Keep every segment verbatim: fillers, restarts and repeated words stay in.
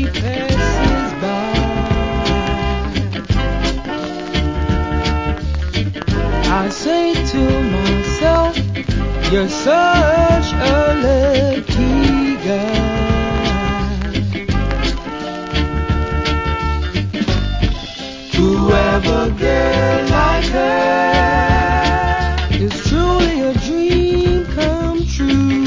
passes by, I say to myself, you're such a lucky guy. To have a girl like her is truly a dream come true.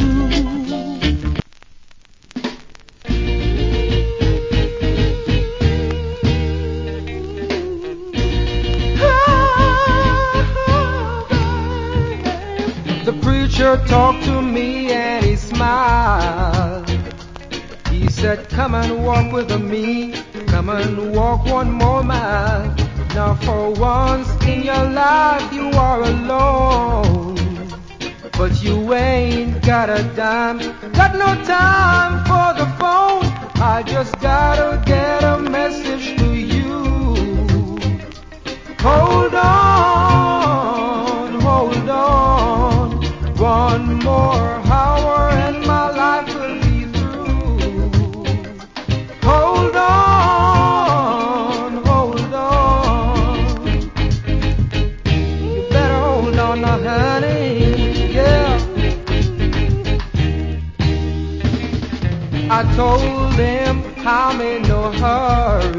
The preacher talked to me and he smiled. He said, come and walk with me, come and walk one more mile. Now for once in your life you are alone, but you ain't got a dime, got no time for the phone. I just gotta get a message to you. Hold on.